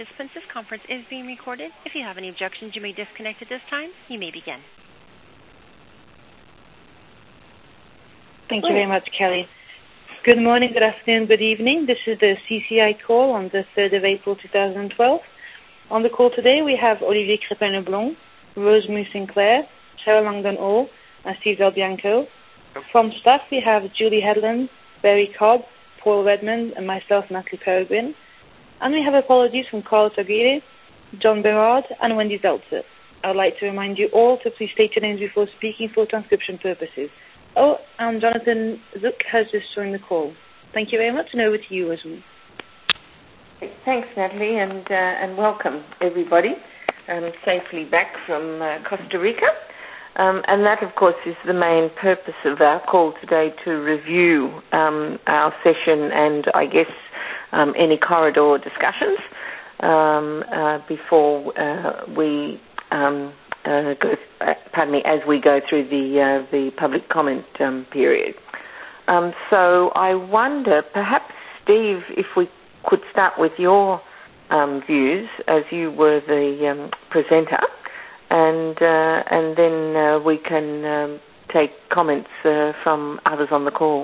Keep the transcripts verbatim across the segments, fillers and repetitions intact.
Participants, this conference is being recorded. If you have any objections, you may disconnect at this time. You may begin. Thank you very much, Kelly. Good morning, good afternoon, good evening. This is the C C I call on the third of April two thousand twelve. On the call today, we have Olivier Crépin-Leblond, Rosemary Sinclair, Cheryl Langdon-Hall, and Steve Del Bianco. From staff, we have Julie Headland, Barry Cobb, Paul Redmond, and myself, Natalie Peregrine. And we have apologies from Carl Aguirre, John Berard, and Wendy Zeltzer. I would like to remind you all to please state your names before speaking for transcription purposes. Oh, and Jonathan Zook has just joined the call. Thank you very much, and over to you, Rosemary. Thanks, Natalie, and uh, and welcome, everybody, um, safely back from uh, Costa Rica. Um, and that, of course, is the main purpose of our call today, to review um, our session and, I guess, um, any corridor discussions um, uh, before uh, we um, uh, go, uh, pardon me, as we go through the uh, the public comment um, period. Um, so I wonder, perhaps, Steve, if we could start with your um, views, as you were the um, presenter, and uh, and then uh, we can um, take comments uh, from others on the call.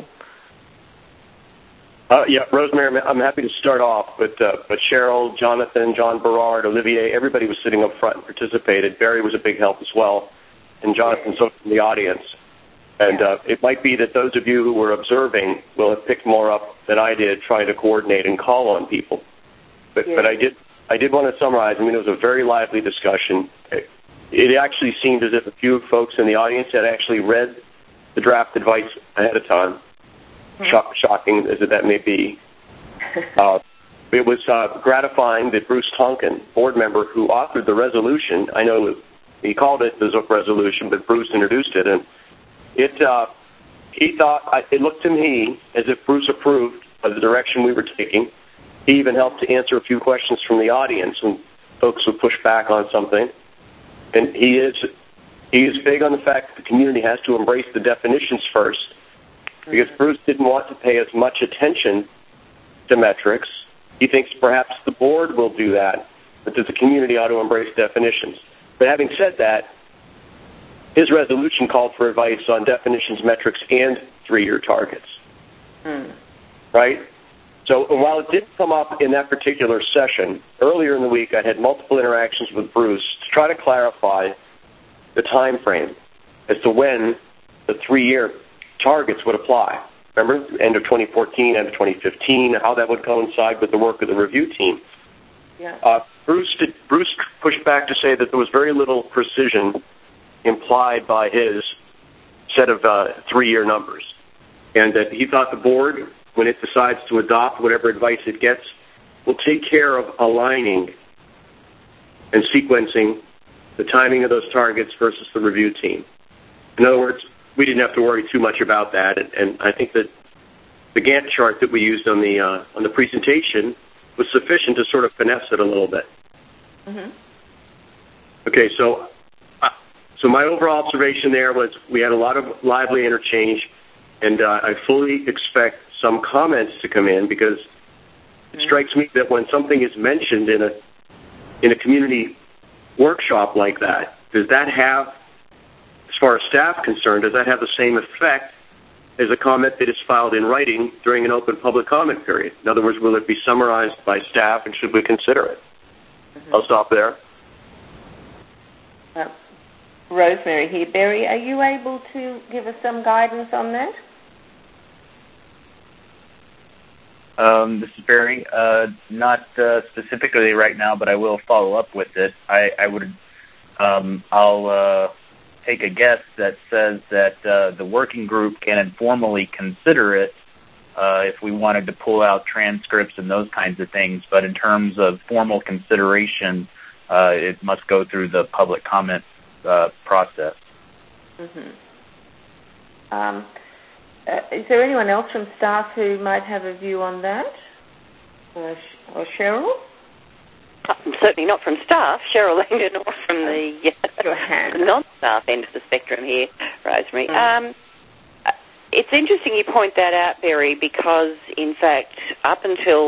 Uh, yeah, Rosemary, I'm happy to start off, but uh, but Cheryl, Jonathan, John Berard, Olivier, everybody was sitting up front and participated. Barry was a big help as well, and Jonathan's in the audience. And uh, it might be that those of you who were observing will have picked more up than I did trying to coordinate and call on people. But, yeah. but I did I did want to summarize. I mean, it was a very lively discussion. It actually seemed as if a few folks in the audience had actually read the draft advice ahead of time, mm-hmm. Shock, shocking as that may be. uh, it was uh, gratifying that Bruce Tonkin, board member who authored the resolution, I know he called it the Zook resolution, but Bruce introduced it, and It, uh, he thought, it looked to me as if Bruce approved of the direction we were taking. He even helped to answer a few questions from the audience when folks would push back on something. And he is he is big on the fact that the community has to embrace the definitions first, because Bruce didn't want to pay as much attention to metrics. He thinks perhaps the board will do that, but that the community ought to embrace definitions. But having said that, his resolution called for advice on definitions, metrics, and three-year targets. Hmm. Right? So while it didn't come up in that particular session, earlier in the week I had multiple interactions with Bruce to try to clarify the time frame as to when the three-year targets would apply. Remember, end of twenty fourteen, end of twenty fifteen, how that would coincide with the work of the review team. Yeah. Uh, Bruce, did, Bruce pushed back to say that there was very little precision implied by his set of uh, three-year numbers, and that he thought the board, when it decides to adopt whatever advice it gets, will take care of aligning and sequencing the timing of those targets versus the review team. In other words, we didn't have to worry too much about that, and, and I think that the Gantt chart that we used on the uh, on the presentation was sufficient to sort of finesse it a little bit. Mm-hmm. Okay, so So my overall observation there was we had a lot of lively interchange, and uh, I fully expect some comments to come in, because it strikes me that when something is mentioned in a in a community workshop like that, does that have, as far as staff concerned, does that have the same effect as a comment that is filed in writing during an open public comment period? In other words, will it be summarized by staff, and should we consider it? Mm-hmm. I'll stop there. Uh, Rosemary here. Barry, are you able to give us some guidance on that? Um, this is Barry. Uh, not uh, specifically right now, but I will follow up with it. I, I would, um, I'll uh, take a guess that says that uh, the working group can informally consider it uh, if we wanted to pull out transcripts and those kinds of things. But in terms of formal consideration, uh, it must go through the public comment Uh, process. Mm-hmm. Um, uh, is there anyone else from staff who might have a view on that? Or, or Cheryl? Uh, certainly not from staff. Cheryl Langdon, or from the, uh, the non-staff end of the spectrum here, Rosemary. Mm. Um, it's interesting you point that out, Barry, because, in fact, up until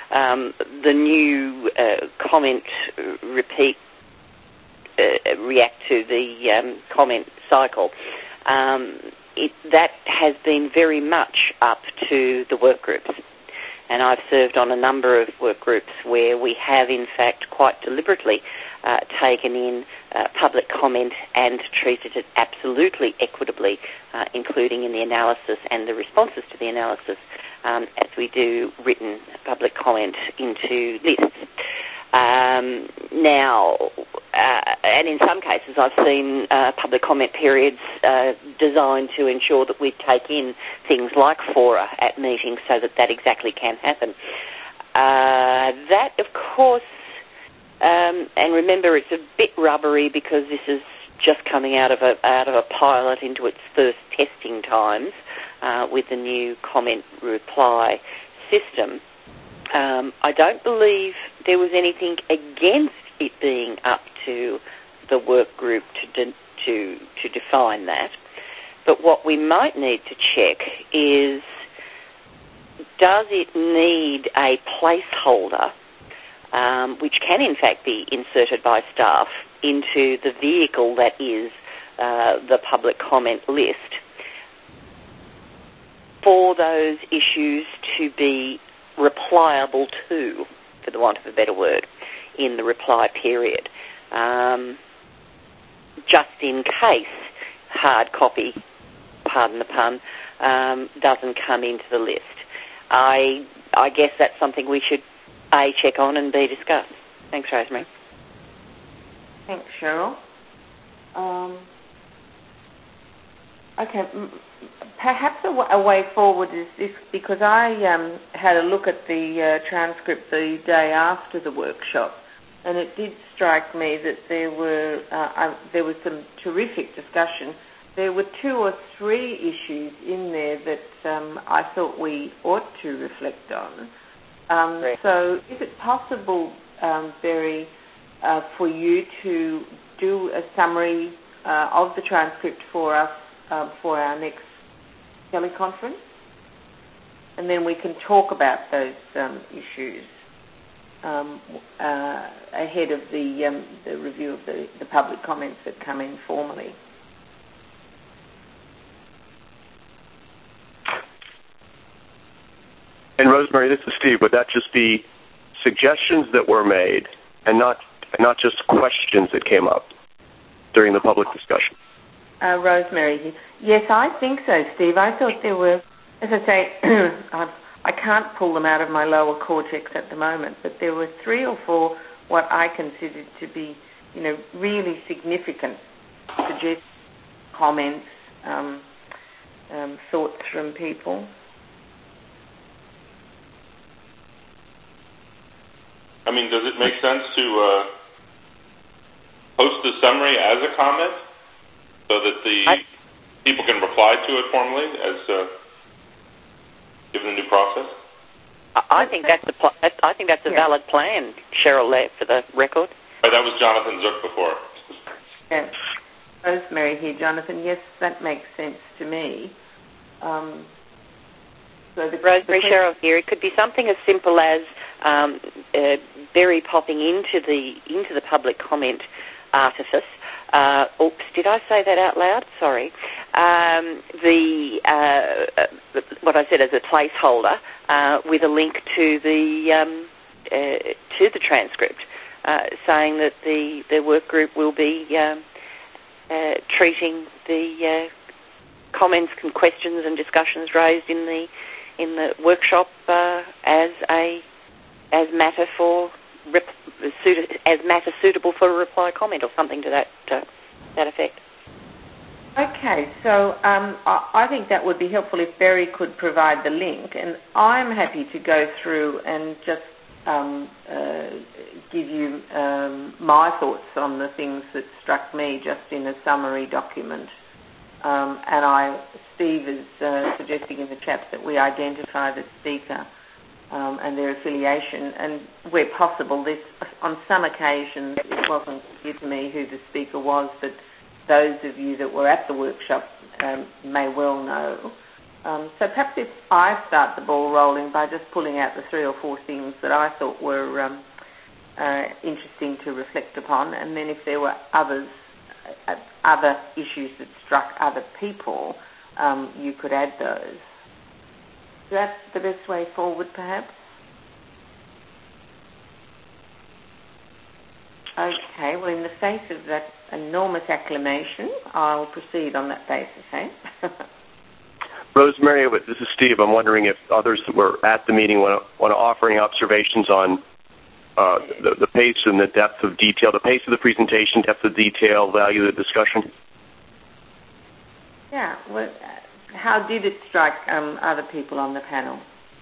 um, the new uh, comment repeat uh, react to the um, comment cycle, um, it, that has been very much up to the work groups. And I've served on a number of work groups where we have, in fact, quite deliberately uh, taken in uh, public comment and treated it absolutely equitably, uh, including in the analysis and the responses to the analysis, um, as we do written public comment into lists. Um, now, uh, and in some cases I've seen uh, public comment periods uh, designed to ensure that we take in things like fora at meetings so that that exactly can happen. Uh, that, of course, um, and remember it's a bit rubbery because this is just coming out of a, out of a pilot into its first testing times uh, with the new comment reply system. Um, I don't believe there was anything against it being up to the work group to de- to to define that. But what we might need to check is, does it need a placeholder, um, which can in fact be inserted by staff into the vehicle that is uh, the public comment list, for those issues to be replyable to, for the want of a better word, in the reply period, um, just in case hard copy, pardon the pun, um, doesn't come into the list. I I guess that's something we should A, check on, and B, discuss. Thanks, Rosemary. Thanks, Cheryl. Um, okay, perhaps a, w- a way forward is this, because I um, had a look at the uh, transcript the day after the workshop, and it did strike me that there were uh, uh, there was some terrific discussion. There were two or three issues in there that um, I thought we ought to reflect on. Um, right. So is it possible, um, Barry, uh, for you to do a summary uh, of the transcript for us uh, for our next teleconference? And then we can talk about those um, issues um, uh, ahead of the, um, the review of the, the public comments that come in formally. And Rosemary, this is Steve. Would that just be suggestions that were made and not and not just questions that came up during the public discussion? Uh, Rosemary, yes, I think so, Steve. I thought there were, as I say, I've, I can't pull them out of my lower cortex at the moment, but there were three or four what I considered to be, you know, really significant suggestions, comments, um, um, thoughts from people. I mean, does it make sense to uh, post the summary as a comment so that the I, people can reply to it formally as uh, given the new process? I think that's a pl- I think that's a yeah. valid plan, Cheryl, there for the record. Oh, that was Jonathan Zook before. Yes, Rosemary here, Jonathan. Yes, that makes sense to me. Um, so the, Rosemary, the Cheryl here. It could be something as simple as um, uh, Barry popping into the into the public comment artifice. Uh, oops, did I say that out loud? Sorry. Um, the uh, what I said as a placeholder uh, with a link to the um, uh, to the transcript, uh, saying that the, the work group will be um, uh, treating the uh, comments and questions and discussions raised in the in the workshop uh, as a as matter for rep, suited, as matter suitable for a reply comment or something to that uh, that effect. Okay, so um, I, I think that would be helpful if Barry could provide the link, and I'm happy to go through and just um, uh, give you um, my thoughts on the things that struck me just in a summary document. Um, and I, Steve is uh, suggesting in the chat that we identify the speaker um, and their affiliation, and where possible, this on some occasions it wasn't clear to me who the speaker was, but those of you that were at the workshop um, may well know. Um, so perhaps if I start the ball rolling by just pulling out the three or four things that I thought were um, uh, interesting to reflect upon, and then if there were others, uh, other issues that struck other people, um, you could add those. Is that the best way forward, perhaps? Okay, well, in the face of that enormous acclamation, I'll proceed on that basis, eh? Rosemary, this is Steve. I'm wondering if others that were at the meeting want to, want to offer any observations on uh, the, the pace and the depth of detail, the pace of the presentation, depth of detail, value of the discussion. Yeah, well, how did it strike um, other people on the panel?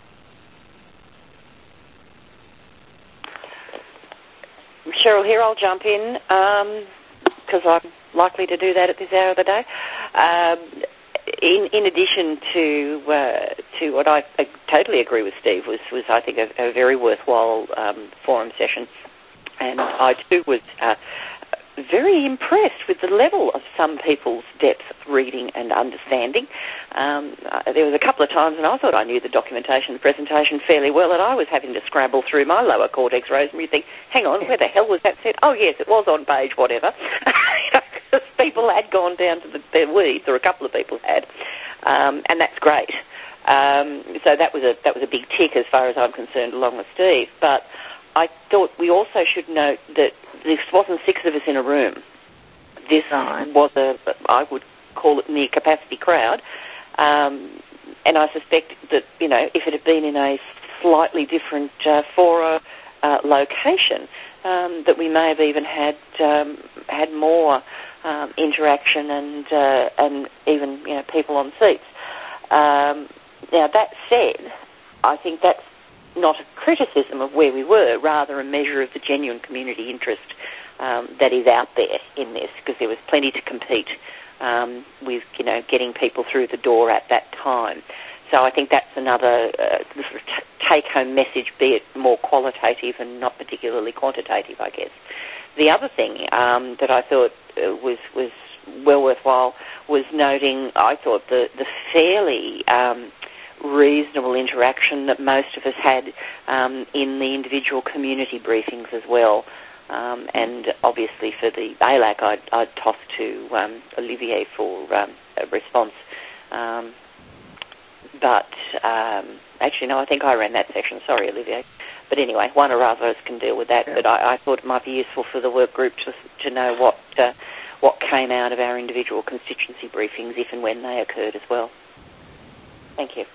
Cheryl here, I'll jump in because um, I'm likely to do that at this hour of the day. Um, in, in addition to uh, to what I, I totally agree with Steve, was, was I think, a, a very worthwhile um, forum session. And I too was uh, very impressed with the level of some people's depth of reading and understanding. Um, there was a couple of times when I thought I knew the documentation, the presentation fairly well, and I was having to scramble through my lower cortex, Rosemary, think, hang on, where the hell was that said? Oh, yes, it was on page whatever. Because people had gone down to the, their weeds, or a couple of people had, um, and that's great. Um, so that was a that was a big tick as far as I'm concerned, along with Steve. But I thought we also should note that this wasn't six of us in a room. This was a, I would call it, near capacity crowd. Um, and I suspect that, you know, if it had been in a slightly different uh, fora uh, location, um, that we may have even had um, had more um, interaction and uh, and even, you know, people on seats. Um, now, that said, I think that's not a criticism of where we were, rather a measure of the genuine community interest um, that is out there in this, because there was plenty to compete um, with, you know, getting people through the door at that time. So I think that's another uh, sort of t- take-home message, be it more qualitative and not particularly quantitative, I guess. The other thing um, that I thought uh, was was well worthwhile was noting, I thought, the, the fairly um, reasonable interaction that most of us had um, in the individual community briefings as well. Um, and obviously for the A L A C, I'd, I'd toss to um, Olivier for um, a response. Um, but um, actually, no, I think I ran that section. Sorry, Olivier. But anyway, one or other of us can deal with that. Yeah. But I, I thought it might be useful for the work group to, to know what uh, what came out of our individual constituency briefings, if and when they occurred as well. Thank you.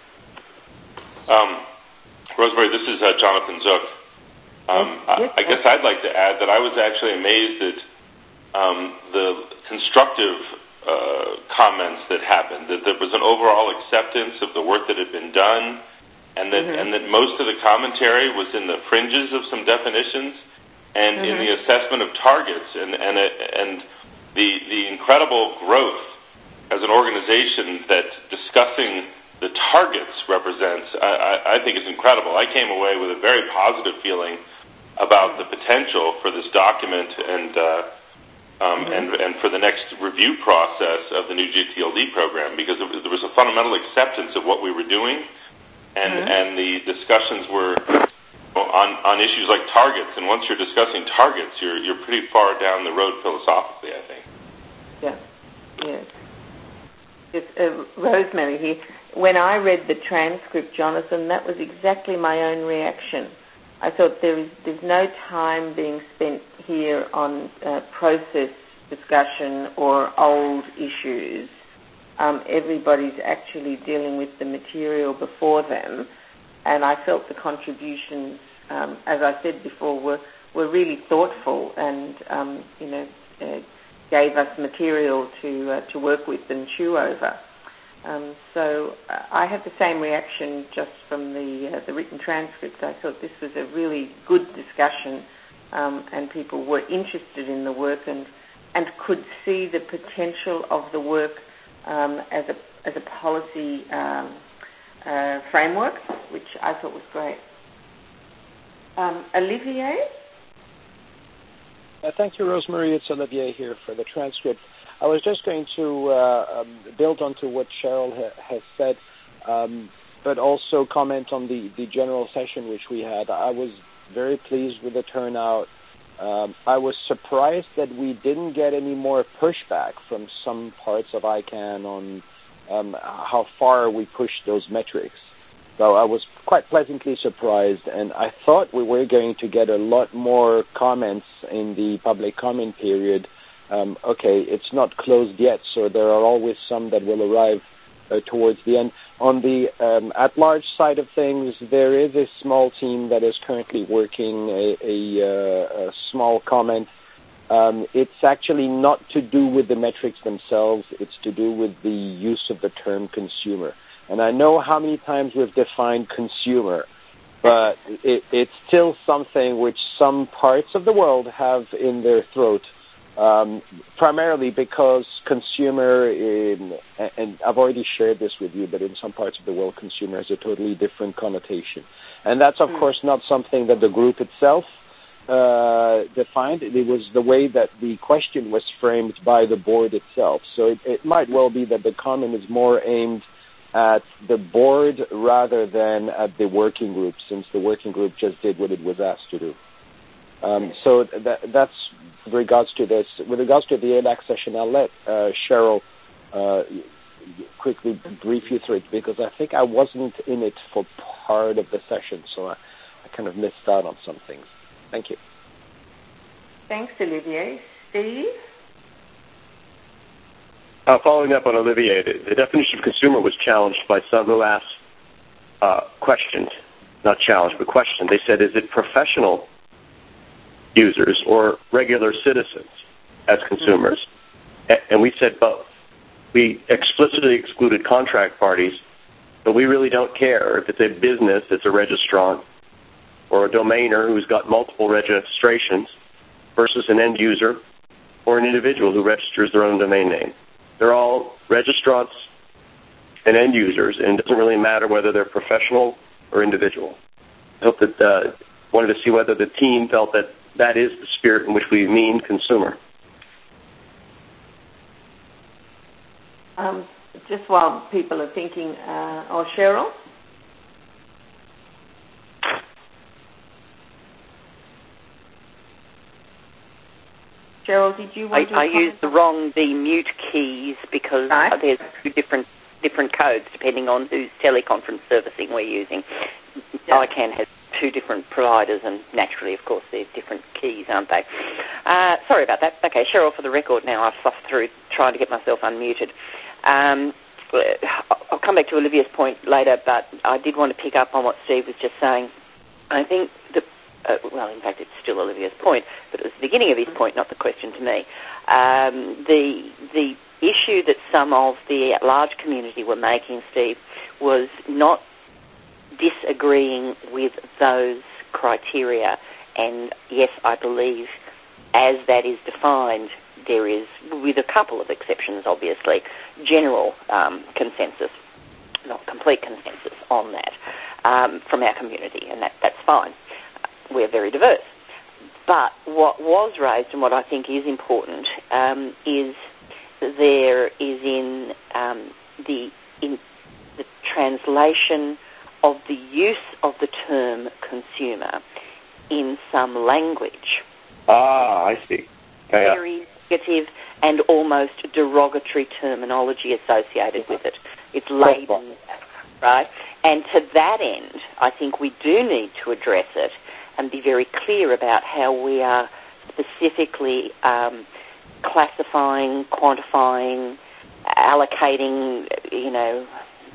Um, Rosemary, this is uh, Jonathan Zook. Um, yes, I, I guess I'd like to add that I was actually amazed at um, the constructive uh, comments that happened, that there was an overall acceptance of the work that had been done, and that mm-hmm. and that most of the commentary was in the fringes of some definitions and mm-hmm. in the assessment of targets, and and and the the incredible growth as an organization that discussing the targets represents, I, I, I think is incredible. I came away with a very positive feeling about the potential for this document and uh, um, mm-hmm. and and for the next review process of the new G T L D program, because it was, there was a fundamental acceptance of what we were doing, and mm-hmm. and the discussions were on on issues like targets. And once you're discussing targets, you're you're pretty far down the road philosophically, I think. Yeah. Yes. It's uh, Rosemary here. When I read the transcript, Jonathan, that was exactly my own reaction. I thought there is there's no time being spent here on uh, process discussion or old issues. Um, everybody's actually dealing with the material before them, and I felt the contributions, um, as I said before, were were really thoughtful and um, you know uh, gave us material to uh, to work with and chew over. Um, so uh, I had the same reaction just from the uh, the written transcript. I thought this was a really good discussion, um, and people were interested in the work and and could see the potential of the work um, as a as a policy um, uh, framework, which I thought was great. Um, Olivier? Uh, thank you, Rosemary. It's Olivier here for the transcript. I was just going to uh, um, build onto what Cheryl ha- has said. um, but also comment on the, the general session which we had. I was very pleased with the turnout. Um, I was surprised that we didn't get any more pushback from some parts of I CANN on um, how far we pushed those metrics. So I was quite pleasantly surprised, and I thought we were going to get a lot more comments in the public comment period. Um, okay, it's not closed yet, so there are always some that will arrive uh, towards the end. On the um, at-large side of things, there is a small team that is currently working a, a, uh, a small comment. Um, it's actually not to do with the metrics themselves. It's to do with the use of the term consumer. And I know how many times we've defined consumer, but it, it's still something which some parts of the world have in their throat. Um, primarily because consumer, in, and I've already shared this with you, but in some parts of the world, consumer has a totally different connotation. And that's, of mm. course, not something that the group itself uh, defined. It was the way that the question was framed by the board itself. So it, it might well be that the comment is more aimed at the board rather than at the working group, since the working group just did what it was asked to do. Um, so that, that's with regards to this. With regards to the A L A C session, I'll let uh, Cheryl uh, quickly brief you through it, because I think I wasn't in it for part of the session, so I, I kind of missed out on some things. Thank you. Thanks, Olivier. Steve? Uh, following up on Olivier, the, the definition of consumer was challenged by some who asked, uh, questioned, not challenged, but questioned. They said, is it professional users or regular citizens as consumers? Mm-hmm. And we said both. We explicitly excluded contract parties, but we really don't care if it's a business that's a registrant or a domainer who's got multiple registrations versus an end user or an individual who registers their own domain name. They're all registrants and end users, and it doesn't really matter whether they're professional or individual. I hope that uh, wanted to see whether the team felt that that is the spirit in which we mean consumer. Um, just while people are thinking, uh, oh, Cheryl? Cheryl, did you want I, to I used the wrong the mute keys because right. there's two different different codes depending on whose teleconference servicing we're using. Yeah. I CANN has two different providers, and naturally, of course, there's different keys, aren't they? Uh, sorry about that. Okay, Cheryl, for the record now, I've suffered through trying to get myself unmuted. Um, I'll come back to Olivia's point later, but I did want to pick up on what Steve was just saying. I think the Uh, well, in fact, it's still Olivia's point, but it was the beginning of his point, not the question to me. Um, the the issue that some of the large community were making, Steve, was not disagreeing with those criteria. And yes, I believe as that is defined, there is, with a couple of exceptions, obviously, general um, consensus, not complete consensus on that um, from our community, and that, that's fine. We're very diverse. But what was raised and what I think is important um, is there is in um, the in the translation of the use of the term consumer in some language. Ah, I see. Okay, very yeah. negative and almost derogatory terminology associated with it. It's laden, right? And to that end, I think we do need to address it and be very clear about how we are specifically um, classifying, quantifying, allocating, you know,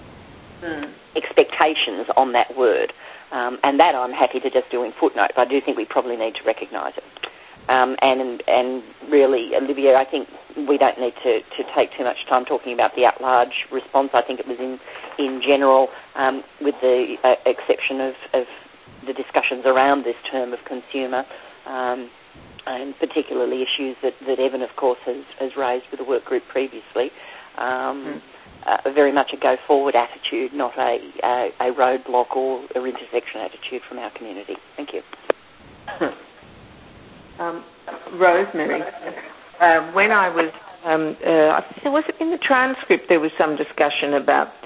mm. expectations on that word. Um, and that I'm happy to just do in footnote, but I do think we probably need to recognise it. Um, and and really, Olivia, I think we don't need to, to take too much time talking about the at-large response. I think it was in, in general, um, with the uh, exception of, of the discussions around this term of consumer, um, and particularly issues that, that Evan, of course, has, has raised with the work group previously. Um, mm. uh, very much a go-forward attitude, not a, a, a roadblock or, or intersection attitude from our community. Thank you. Um, Rosemary, uh, when I was, um, uh, was it in the transcript there was some discussion about this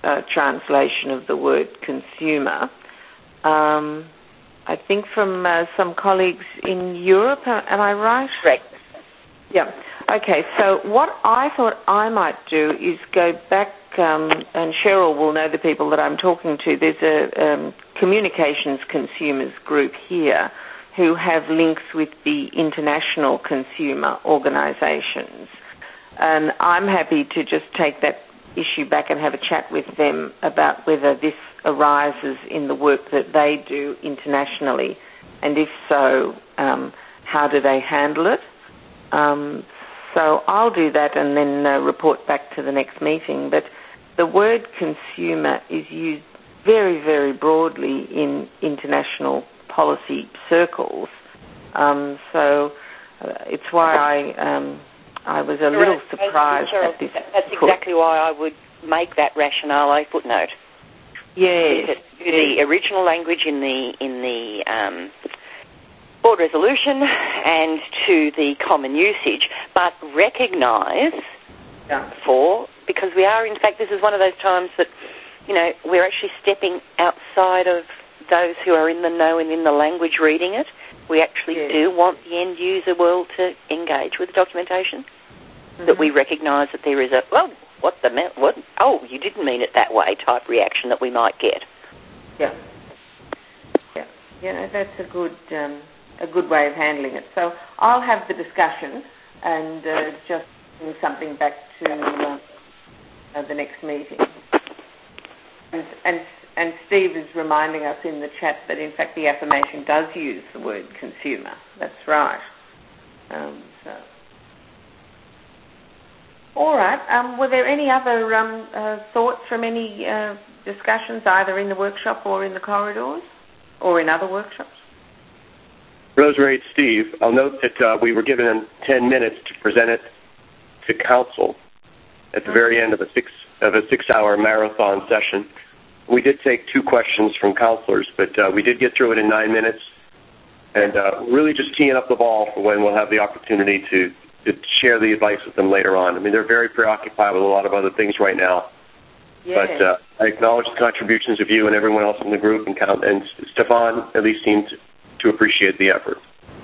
uh, translation of the word consumer. Um, I think from uh, some colleagues in Europe, am I right? Correct. Yeah. Okay, so what I thought I might do is go back, um, and Cheryl will know the people that I'm talking to. There's a um, communications consumers group here who have links with the international consumer organisations. And I'm happy to just take that issue back and have a chat with them about whether this arises in the work that they do internationally, and if so, um, how do they handle it? Um, so I'll do that and then uh, report back to the next meeting. But the word consumer is used very, very broadly in international policy circles. Um, so uh, it's why I um, I was a little surprised at this. That's exactly why I would make that rationale a footnote. Yes. To the original language in the in the um, board resolution and to the common usage, but recognise yeah. for, because we are, in fact, this is one of those times that, you know, we're actually stepping outside of those who are in the know and in the language reading it. We actually yes. do want the end user world to engage with the documentation, mm-hmm. that we recognise that there is a, well, what the, what, oh, you didn't mean it that way type reaction that we might get. Yeah. Yeah, you know, that's a good... Um, a good way of handling it. So I'll have the discussion and uh, just bring something back to uh, uh, the next meeting. And, and and Steve is reminding us in the chat that in fact the affirmation does use the word consumer. That's right. Um, so. All right. Um, were there any other um, uh, thoughts from any uh, discussions either in the workshop or in the corridors or in other workshops? Rosemary, it's Steve. I'll note that uh, we were given ten minutes to present it to council at the very end of a six of a six-hour marathon session. We did take two questions from councillors, but uh, we did get through it in nine minutes, and uh, really just teeing up the ball for when we'll have the opportunity to, to share the advice with them later on. I mean, they're very preoccupied with a lot of other things right now. Yes. But uh, I acknowledge the contributions of you and everyone else in the group, and, count, and Stefan at least seemed to to appreciate the effort.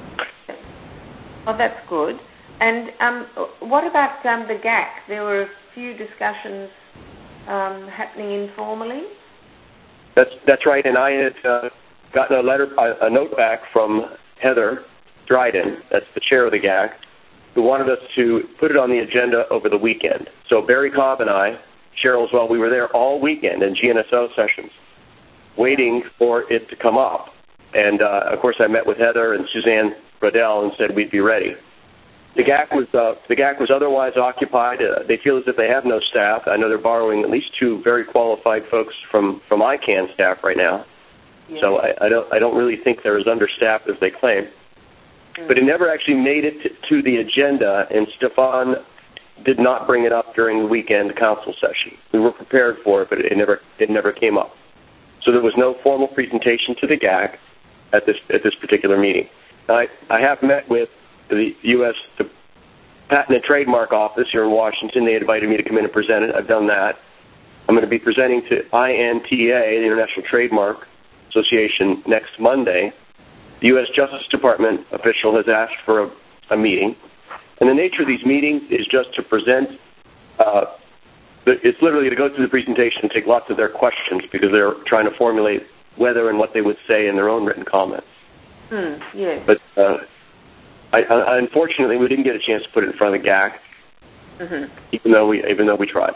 Well, that's good. And um, what about um, the G A C? There were a few discussions um, happening informally. That's that's right. And I had uh, gotten a letter, a, a note back from Heather Dryden, that's the chair of the G A C, who wanted us to put it on the agenda over the weekend. So Barry Cobb and I, Cheryl as well, we were there all weekend in G N S O sessions, waiting for it to come up. And, uh, of course, I met with Heather and Suzanne Bradell and said we'd be ready. The G A C was uh, the G A C was otherwise occupied. Uh, they feel as if they have no staff. I know they're borrowing at least two very qualified folks from, from I CANN staff right now. Yeah. So I, I don't I don't really think they're as understaffed as they claim. Mm. But it never actually made it to, to the agenda, and Stefan did not bring it up during the weekend council session. We were prepared for it, but it never it never came up. So there was no formal presentation to the G A C at this at this particular meeting. I, I have met with the U S the Patent and Trademark Office here in Washington. They invited me to come in and present it. I've done that. I'm going to be presenting to I N T A, the International Trademark Association, next Monday. The U S Justice Department official has asked for a, a meeting. And the nature of these meetings is just to present, uh, it's literally to go through the presentation and take lots of their questions because they're trying to formulate whether and what they would say in their own written comments. Hmm, yes. But uh, I, I, unfortunately, we didn't get a chance to put it in front of the G A C, mm-hmm. even though we even though we tried.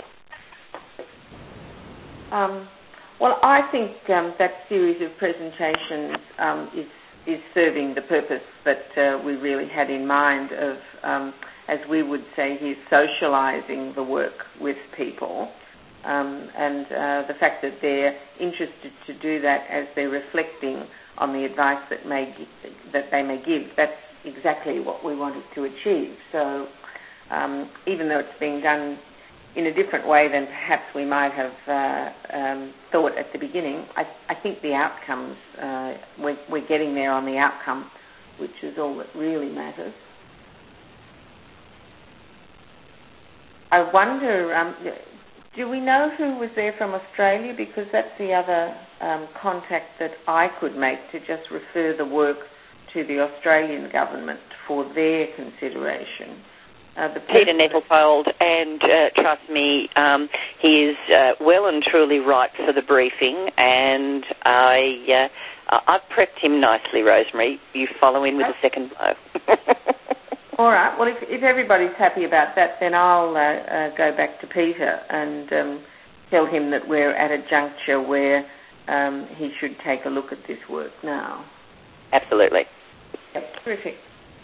Um, well, I think um, that series of presentations um, is is serving the purpose that uh, we really had in mind of, um, as we would say here, socialising the work with people. Um, and uh, the fact that they're interested to do that as they're reflecting on the advice that may that they may give, that's exactly what we wanted to achieve. So um, even though it's being done in a different way than perhaps we might have uh, um, thought at the beginning, I, I think the outcomes, uh, we're, we're getting there on the outcome, which is all that really matters. I wonder, um, do we know who was there from Australia? Because that's the other um, contact that I could make to just refer the work to the Australian government for their consideration. Uh, the Peter Nettlefold, and uh, trust me, um, he is uh, well and truly right for the briefing, and I, uh, I've prepped him nicely, Rosemary. You follow in with a second blow. All right. Well, if, if everybody's happy about that, then I'll uh, uh, go back to Peter and um, tell him that we're at a juncture where um, he should take a look at this work now. Absolutely. Yep, terrific.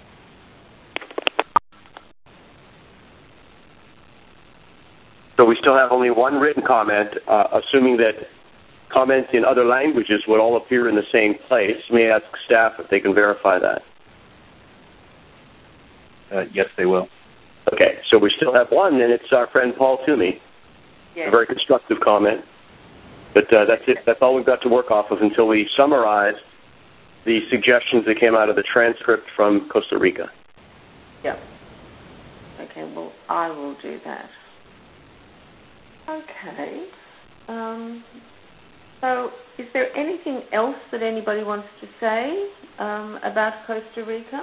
So we still have only one written comment, uh, assuming that comments in other languages would all appear in the same place. May I ask staff if they can verify that? Uh, yes, they will. Okay, so we still have one, and it's our friend Paul Toomey. Yes. A very constructive comment. But uh, that's it. That's all we've got to work off of until we summarize the suggestions that came out of the transcript from Costa Rica. Yep. Okay, well, I will do that. Okay. Um, so is there anything else that anybody wants to say um, about Costa Rica?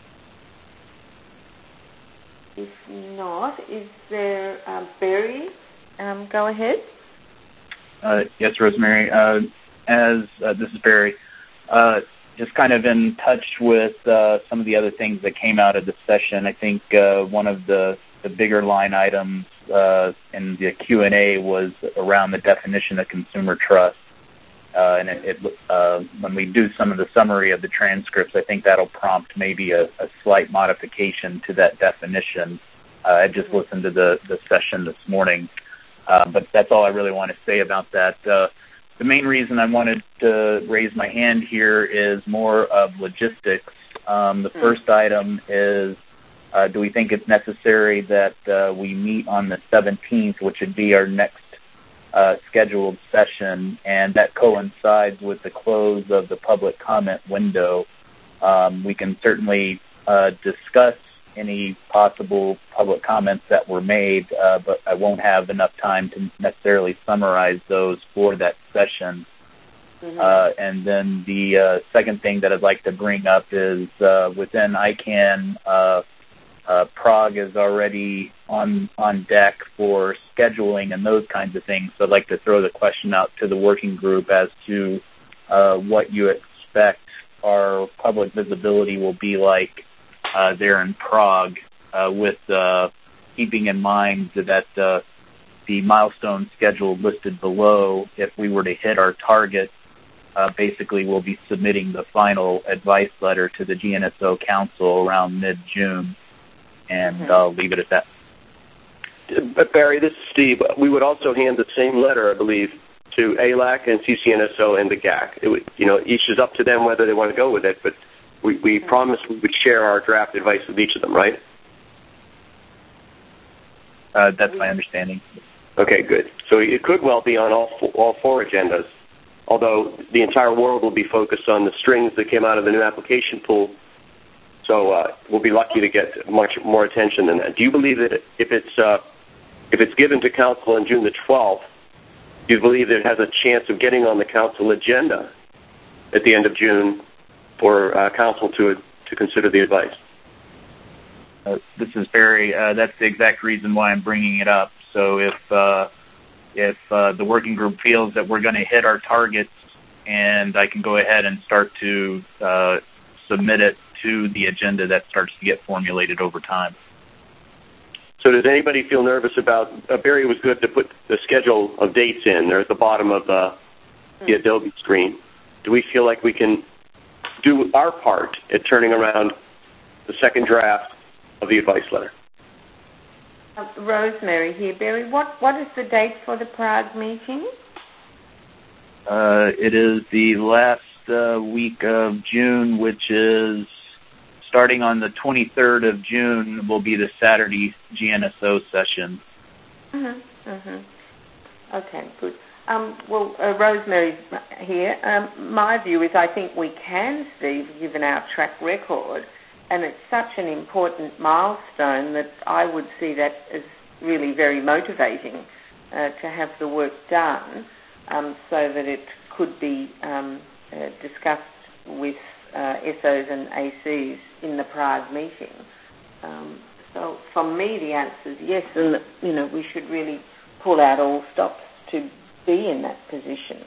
If not, is there um, Barry? Um, go ahead. Uh, yes, Rosemary. Uh, as uh, this is Barry. Uh, just kind of in touch with uh, some of the other things that came out of the session. I think uh, one of the, the bigger line items uh, in the Q and A was around the definition of consumer trust. Uh, and it, it, uh, when we do some of the summary of the transcripts, I think that'll prompt maybe a, a slight modification to that definition. Uh, I just mm-hmm. listened to the, the session this morning, uh, but that's all I really want to say about that. Uh, the main reason I wanted to raise my hand here is more of logistics. Um, the mm-hmm. first item is, uh, do we think it's necessary that uh, we meet on the seventeenth, which would be our next Uh, scheduled session, and that coincides with the close of the public comment window. Um, we can certainly uh, discuss any possible public comments that were made, uh, but I won't have enough time to necessarily summarize those for that session. Mm-hmm. Uh, and then the uh, second thing that I'd like to bring up is uh, within I CAN, uh, Uh, Prague is already on on deck for scheduling and those kinds of things. So I'd like to throw the question out to the working group as to uh, what you expect our public visibility will be like uh, there in Prague, uh, with uh, keeping in mind that uh, the milestone schedule listed below, if we were to hit our target, uh, basically we'll be submitting the final advice letter to the G N S O Council around mid-June. And mm-hmm. I'll leave it at that. But Barry, this is Steve. We would also hand the same letter, I believe, to A L A C and C C N S O and the G A C. It would, you know, each is up to them whether they want to go with it, but we, we mm-hmm. promised we would share our draft advice with each of them, right? Uh, that's my understanding. Okay, good. So it could well be on all four, all four agendas, although the entire world will be focused on the strings that came out of the new application pool. So uh, we'll be lucky to get much more attention than that. Do you believe that if it's uh, if it's given to council on June the twelfth, do you believe that it has a chance of getting on the council agenda at the end of June for uh, council to to consider the advice? Uh, this is Barry. Uh, that's the exact reason why I'm bringing it up. So if uh, if uh, the working group feels that we're going to hit our targets, and I can go ahead and start to uh, submit it to the agenda that starts to get formulated over time. So does anybody feel nervous about, uh, Barry was good to put the schedule of dates in there at the bottom of uh, the Adobe screen. Do we feel like we can do our part at turning around the second draft of the advice letter? Uh, Rosemary here. Barry, what, what is the date for the Prague meeting? Uh, it is the last uh, week of June, which is starting on the twenty-third of June will be the Saturday G N S O session. Mm-hmm. Mm-hmm. Okay, good. Um, well, uh, Rosemary here. Um, my view is I think we can, Steve, given our track record, and it's such an important milestone that I would see that as really very motivating uh, to have the work done um, so that it could be um, uh, discussed with uh, S Os and A Cs in the Prague meeting. Um, so from me, the answer is yes, and you know we should really pull out all stops to be in that position.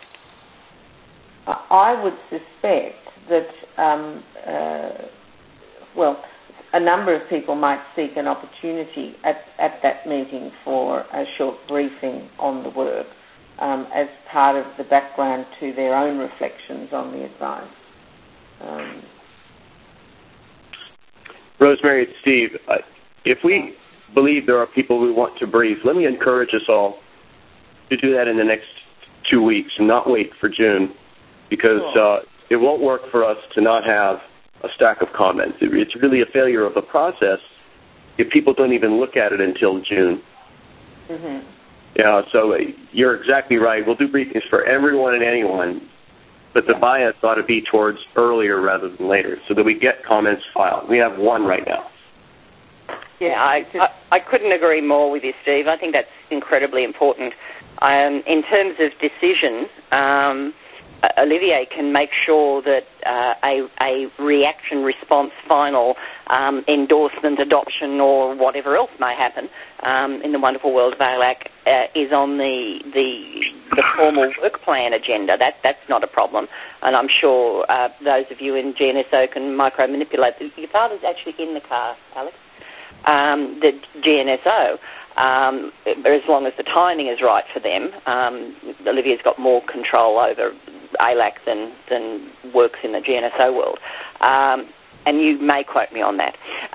I would suspect that, um, uh, well, a number of people might seek an opportunity at, at that meeting for a short briefing on the work um, as part of the background to their own reflections on the advice. Um, Rosemary, it's Steve. Uh, if we believe there are people we want to brief, let me encourage us all to do that in the next two weeks and not wait for June, because uh, it won't work for us to not have a stack of comments. It, it's really a failure of the process if people don't even look at it until June. Mm-hmm. Yeah, so uh, you're exactly right. We'll do briefings for everyone and anyone, but the bias ought to be towards earlier rather than later so that we get comments filed. We have one right now. Yeah, I, I, I couldn't agree more with you, Steve. I think that's incredibly important. Um, in terms of decision, um, Olivier can make sure that uh, a, a reaction response final um, endorsement, adoption, or whatever else may happen um, in the wonderful world of A L A C uh, is on the, the the formal work plan agenda. That that's not a problem, and I'm sure uh, those of you in G N S O can micro manipulate. Your father's actually in the car, Alex. Um, the G N S O. Um, as long as the timing is right for them, um, Olivier's got more control over A L A C than, than works in the G N S O world. Um, and you may quote me on that.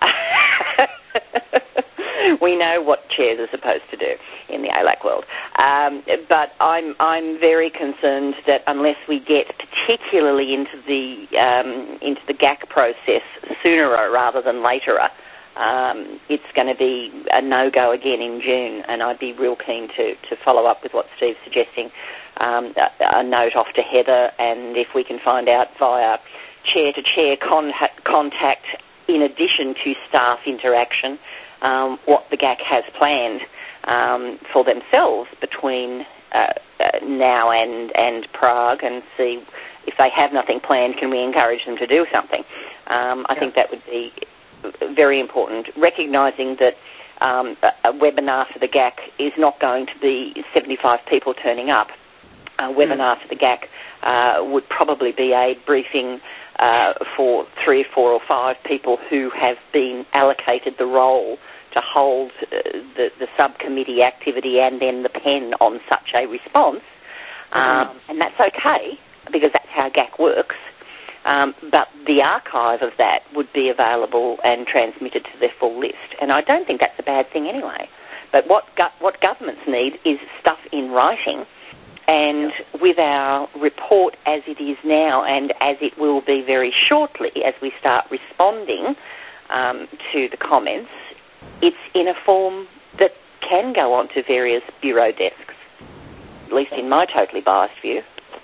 We know what chairs are supposed to do in the A L A C world. Um, but I'm I'm very concerned that unless we get particularly into the um, into the G A C process sooner rather than later, Um, it's going to be a no-go again in June, and I'd be real keen to, to follow up with what Steve's suggesting, um, a, a note off to Heather, and if we can find out via chair-to-chair contact, contact in addition to staff interaction, um, what the G A C has planned um, for themselves between uh, uh, now and, and Prague, and see if they have nothing planned, can we encourage them to do something? Um, I yeah. think that would be very important, recognising that um, a, a webinar for the G A C is not going to be seventy-five people turning up. A webinar mm. for the G A C uh, would probably be a briefing uh, for three, four or five people who have been allocated the role to hold uh, the, the subcommittee activity and then the pen on such a response. Mm. Um, and that's okay, because that's how G A C works. Um, but the archive of that would be available and transmitted to their full list. And I don't think that's a bad thing anyway. But what go- what governments need is stuff in writing. And with our report as it is now, and as it will be very shortly as we start responding um, to the comments, it's in a form that can go on to various bureau desks, at least in my totally biased view.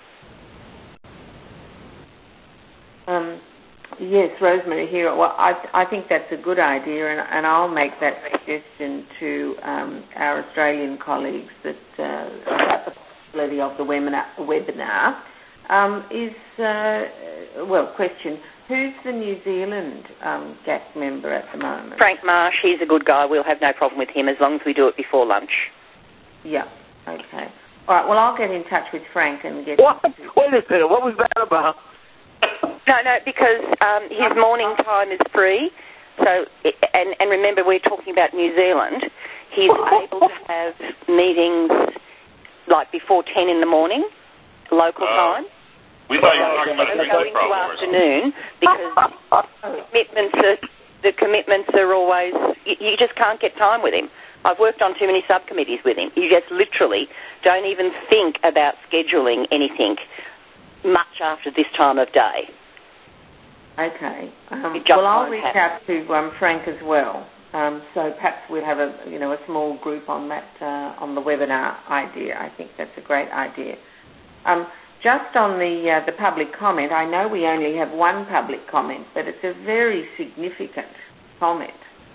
Um, yes, Rosemary here. Well, I, I think that's a good idea, and, and I'll make that suggestion to um, our Australian colleagues that uh, about the possibility of the webinar. webinar um, is, uh, well, question, who's the New Zealand um, G A C member at the moment? Frank Marsh, he's a good guy. We'll have no problem with him as long as we do it before lunch. Yeah, okay. All right, well, I'll get in touch with Frank and get... What? Wait a minute, what was that about? No, no, because um, his morning time is free. So, and, and remember, we're talking about New Zealand. He's able to have meetings like before ten in the morning, local uh, time. We thought you were talking about the going to afternoon because commitments are, the commitments are always. You, you just can't get time with him. I've worked on too many subcommittees with him. You just literally don't even think about scheduling anything much after this time of day. Okay. Um, well, I'll reach happen. out to um, Frank as well. Um, so perhaps we'll have a you know a small group on that uh, on the webinar idea. I think that's a great idea. Um, just on the uh, the public comment, I know we only have one public comment, but it's a very significant comment.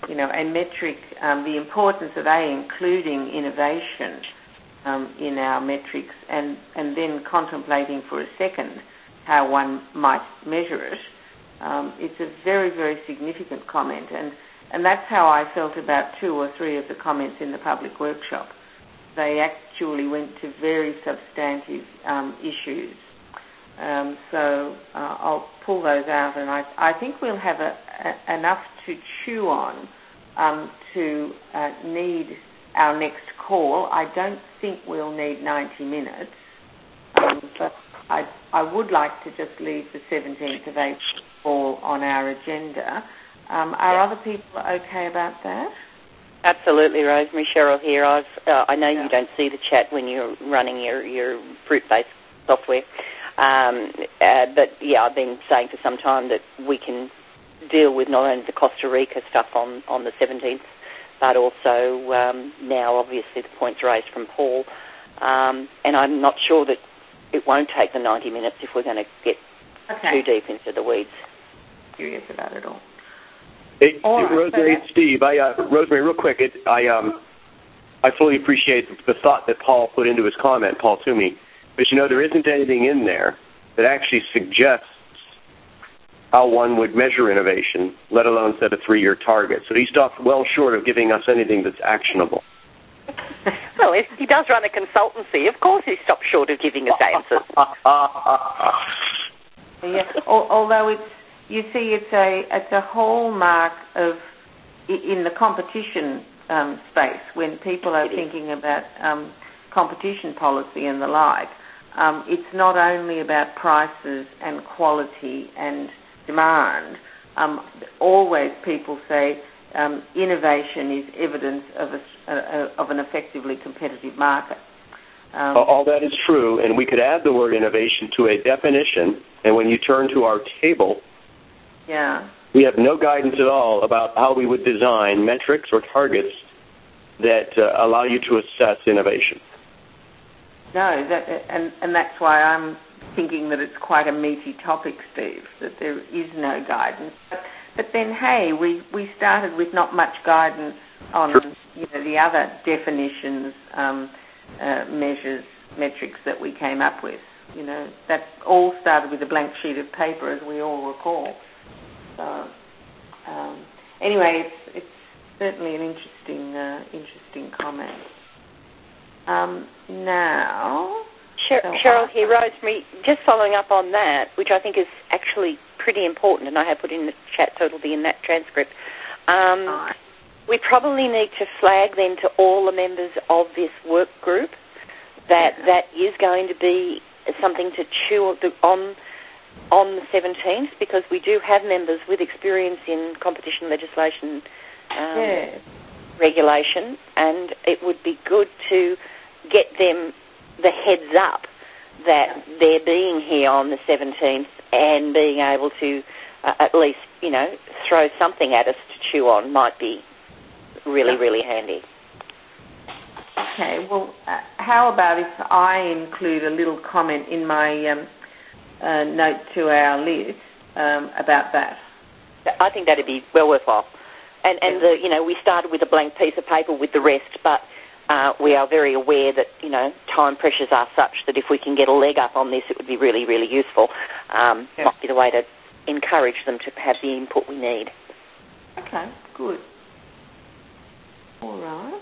you know, a metric, um, the importance of A, including innovation um, in our metrics, and, and then contemplating for a second how one might measure it. Um, it's a very, very significant comment, and, and that's how I felt about two or three of the comments in the public workshop. They actually went to very substantive um, issues. Um, so uh, I'll pull those out, and I, I think we'll have a, a, enough to chew on um, to uh, need our next call. I don't think we'll need ninety minutes, um, but I, I would like to just leave the seventeenth of April on our agenda. Um, are yeah. other people okay about that? Absolutely, Rosemary. Cheryl here. I've, uh, I know yeah. you don't see the chat when you're running your, your Fruit-based software. Um, uh, but, yeah, I've been saying for some time that we can deal with not only the Costa Rica stuff on, on the seventeenth, but also um, now, obviously, the points raised from Paul. Um, and I'm not sure that it won't take the ninety minutes if we're going to get okay. too deep into the weeds. Curious about it all. Hey, all right, Rosemary, so Steve, I, uh, Rosemary, real quick, it, I um, I fully appreciate the thought that Paul put into his comment, Paul Toomey. But, you know, there isn't anything in there that actually suggests how one would measure innovation, let alone set a three-year target. So he stopped well short of giving us anything that's actionable. Well, if he does run a consultancy, of course he stops short of giving us answers. yeah, although it's, you see, it's a it's a hallmark of, in the competition um, space, when people are thinking about um, competition policy and the like, um, it's not only about prices and quality and demand. Um, always people say um, innovation is evidence of a, a, of an effectively competitive market. Um, All that is true, and we could add the word innovation to a definition, and when you turn to our table, yeah, we have no guidance at all about how we would design metrics or targets that uh, allow you to assess innovation. No, that, and, and that's why I'm thinking that it's quite a meaty topic, Steve, that there is no guidance. But, but then, hey, we, we started with not much guidance on you know, the other definitions, um, uh, measures, metrics that we came up with. You know, that all started with a blank sheet of paper, as we all recall. So, um, anyway, it's, it's certainly an interesting, uh, interesting comment. Um, now, Cheryl, so Cheryl here, Rosemary, just following up on that, which I think is actually pretty important, and I have put in the chat, so it'll be in that transcript. Um, right. We probably need to flag then to all the members of this work group that yeah. that is going to be something to chew on on the seventeenth, because we do have members with experience in competition legislation um, yeah. regulation, and it would be good to get them the heads up that they're being here on the seventeenth and being able to uh, at least, you know, throw something at us to chew on might be really, yeah. really handy. Okay, well, uh, how about if I include a little comment in my um, uh, note to our list um, about that? I think that'd be well worthwhile. And, and the, you know, we started with a blank piece of paper with the rest, but uh, we are very aware that, you know, time pressures are such that if we can get a leg up on this, it would be really, really useful. Um, yeah. Might be the way to encourage them to have the input we need. Okay, good. All right.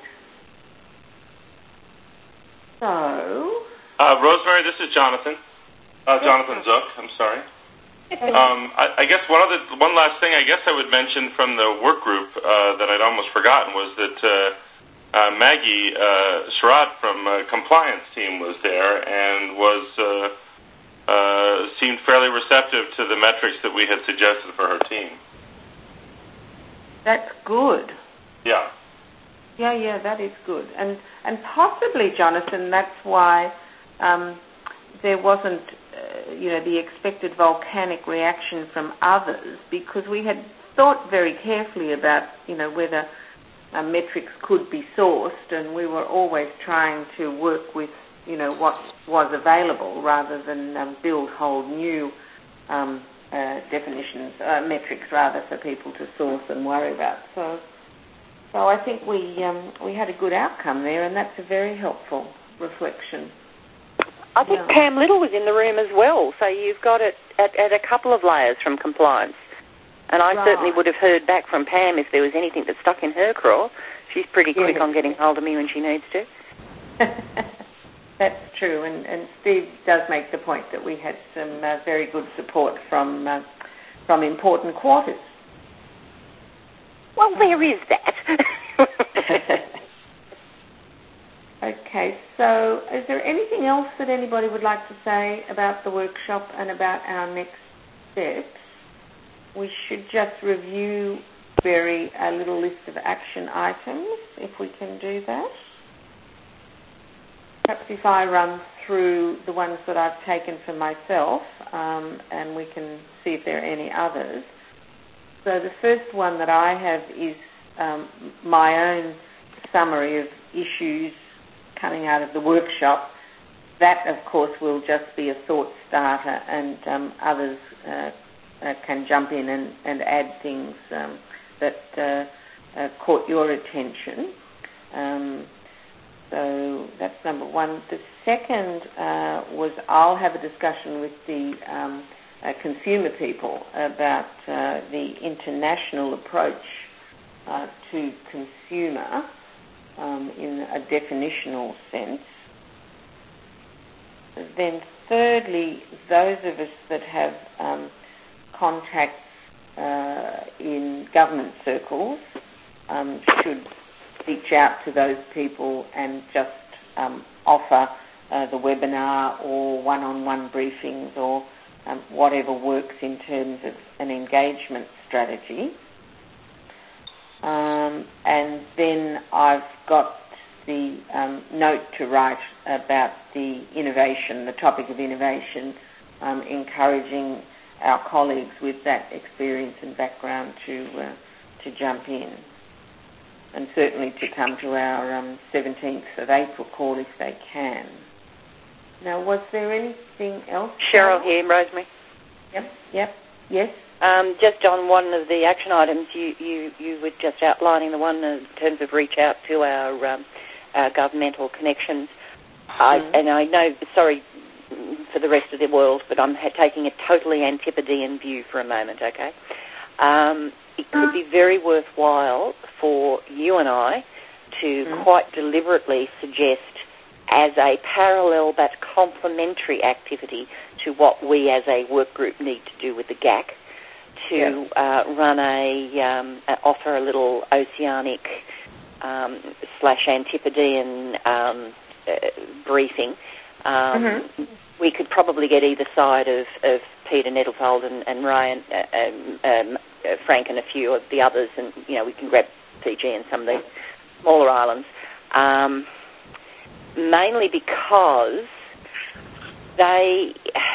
So... Uh, Rosemary, this is Jonathan. Uh, Jonathan Zook, I'm sorry. Um, I, I guess one other, one last thing I guess I would mention from the work group uh, that I'd almost forgotten was that uh, uh, Maggie uh, Surratt from uh, compliance team was there and was uh, uh, seemed fairly receptive to the metrics that we had suggested for her team. That's good. Yeah. Yeah, yeah, that is good. And and possibly, Jonathan, that's why um, there wasn't, uh, you know, the expected volcanic reaction from others, because we had thought very carefully about, you know, whether uh, metrics could be sourced, and we were always trying to work with, you know, what was available rather than um, build whole new um, uh, definitions, uh, metrics rather, for people to source and worry about. So So I think we um, we had a good outcome there, and that's a very helpful reflection. I think yeah. Pam Little was in the room as well, so you've got it at, at a couple of layers from compliance. And I right. certainly would have heard back from Pam if there was anything that stuck in her craw. She's pretty yes. quick on getting hold of me when she needs to. That's true, and, and Steve does make the point that we had some uh, very good support from uh, from important quarters. Well, there is that. Okay, so is there anything else that anybody would like to say about the workshop and about our next steps? We should just review very a little list of action items, if we can do that. Perhaps if I run through the ones that I've taken for myself, um, and we can see if there are any others. So the first one that I have is um, my own summary of issues coming out of the workshop. That, of course, will just be a thought starter, and um, others uh, uh, can jump in and, and add things um, that uh, uh, caught your attention. Um, so that's number one. The second uh, was I'll have a discussion with the um, uh, consumer people about uh, the international approach uh, to consumer um, in a definitional sense. Then thirdly, those of us that have um, contacts uh, in government circles um, should reach out to those people and just um, offer uh, the webinar or one-on-one briefings or um, whatever works in terms of an engagement strategy. Um, and then I've got the um, note to write about the innovation, the topic of innovation, um, encouraging our colleagues with that experience and background to uh, to jump in, and certainly to come to our um, seventeenth of April call if they can. Now, was there anything else? Cheryl here, Rosemary. Yep, yep, yes. Um, just on one of the action items, you, you, you were just outlining the one in terms of reach out to our, um, our governmental connections. Mm-hmm. I, and I know, sorry for the rest of the world, but I'm ha- taking a totally antipodean view for a moment, okay? Um, it could be very worthwhile for you and I to mm-hmm. quite deliberately suggest as a parallel but complementary activity to what we as a work group need to do with the G A C, to yes. uh, run a, um, uh, offer a little oceanic um, slash antipodean um, uh, briefing. Um, mm-hmm. We could probably get either side of, of Peter Nettlefold and, and Ryan, uh, um, um, uh, Frank and a few of the others, and, you know, we can grab Fiji and some of the smaller islands, um, mainly because they...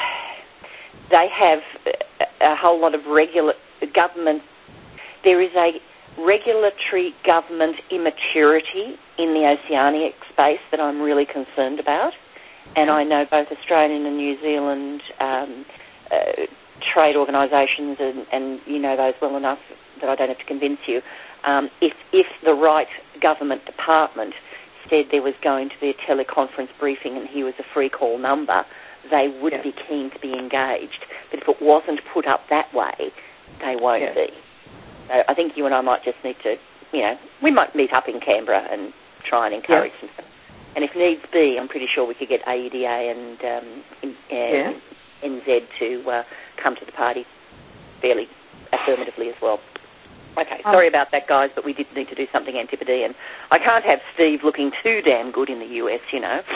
They have a whole lot of regular government. There is a regulatory government immaturity in the oceanic space that I'm really concerned about. And I know both Australian and New Zealand um, uh, trade organisations, and, and you know those well enough that I don't have to convince you. Um, if, if the right government department said there was going to be a teleconference briefing and here was a free call number, they would yeah. be keen to be engaged. But if it wasn't put up that way, they won't yeah. be. So I think you and I might just need to, you know, we might meet up in Canberra and try and encourage yeah. them. And if needs be, I'm pretty sure we could get A E D A and um, in, uh, yeah. N Z to uh, come to the party fairly affirmatively as well. Okay, sorry um, about that, guys, but we did need to do something antipodean. I can't have Steve looking too damn good in the U S, you know.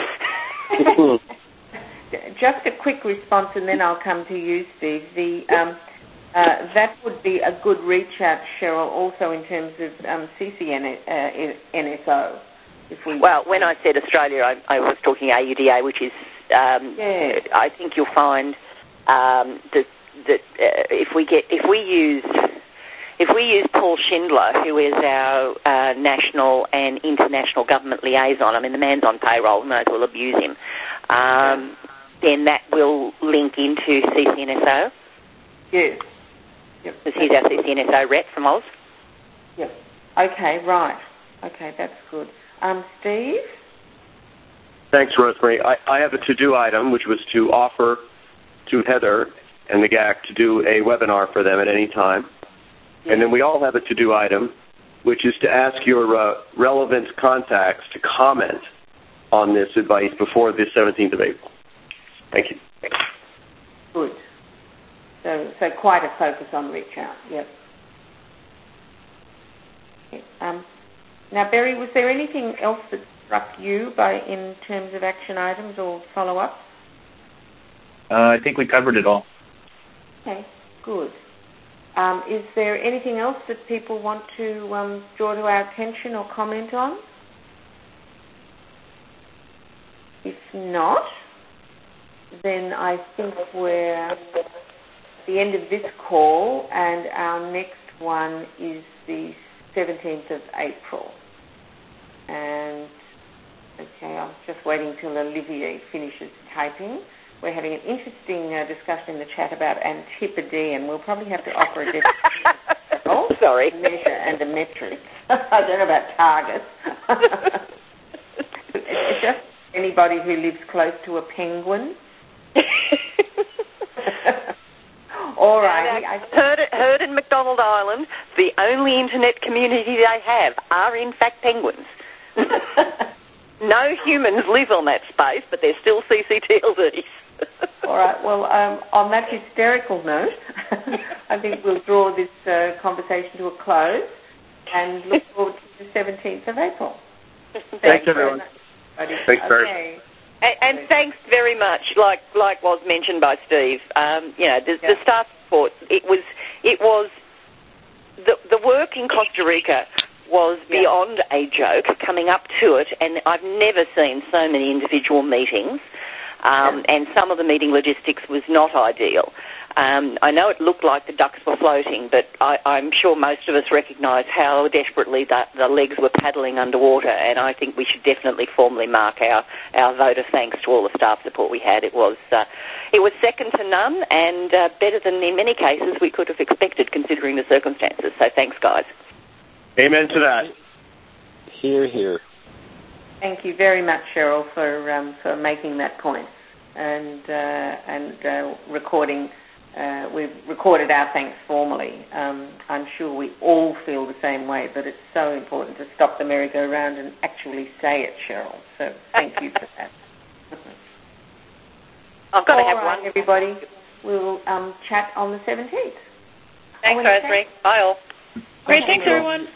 Just a quick response, and then I'll come to you, Steve. The um, uh, that would be a good reach out, Cheryl, also in terms of um, C C N S O. If we well, when I said Australia, I, I was talking A U D A, which is, um, yeah. I think you'll find um, that that uh, if we get if we use if we use Paul Schindler, who is our uh, national and international government liaison, I mean the man's on payroll, we may as well abuse him. Um, yeah. Then that will link into C C N S O. Yes. Yep. Because he's our C C N S O rep from Oz. Yep. Okay, right. Okay, that's good. Um, Steve? Thanks, Rosemary. I, I have a to-do item, which was to offer to Heather and the G A C to do a webinar for them at any time. Yes. And then we all have a to-do item, which is to ask your uh, relevant contacts to comment on this advice before the seventeenth of April. Thank you. Good. So, so quite a focus on reach out. Yep. Okay. Um, now, Barry, was there anything else that struck you by in terms of action items or follow-up? Uh, I think we covered it all. Okay, good. Um, is there anything else that people want to um, draw to our attention or comment on? If not, then I think we're at the end of this call, and our next one is the seventeenth of April. And, okay, I'm just waiting till Olivier finishes typing. We're having an interesting uh, discussion in the chat about Antipodean. We'll probably have to offer a definition. Oh, sorry. Measure and a metric. I don't know about targets. It's just anybody who lives close to a penguin. All right. I've heard, it, heard in McDonald Island, the only internet community they have are, in fact, penguins. No humans live on that space, but they're still C C T L Ds. All right. Well, um, on that hysterical note, I think we'll draw this uh, conversation to a close and look forward to the seventeenth of April. Thanks, Thanks everyone. Thanks, okay. very and, and thanks very much. Like like was mentioned by Steve, um, you know, the, yeah. the staff report. It was it was the the work in Costa Rica was beyond yeah. a joke. Coming up to it, and I've never seen so many individual meetings. Um, and some of the meeting logistics was not ideal. Um, I know it looked like the ducks were floating, but I, I'm sure most of us recognise how desperately the, the legs were paddling underwater, and I think we should definitely formally mark our, our vote of thanks to all the staff support we had. It was uh, it was second to none, and uh, better than in many cases we could have expected considering the circumstances. So thanks, guys. Amen to that. Hear, hear. Thank you very much, Cheryl, for um, for making that point and uh, and uh, recording. Uh, we've recorded our thanks formally. Um, I'm sure we all feel the same way, but it's so important to stop the merry-go-round and actually say it, Cheryl. So thank you for that. I've got all to have right, one. Everybody, we'll um, chat on the seventeenth. Thanks, Rosemary. Bye all. Great, thanks, everyone.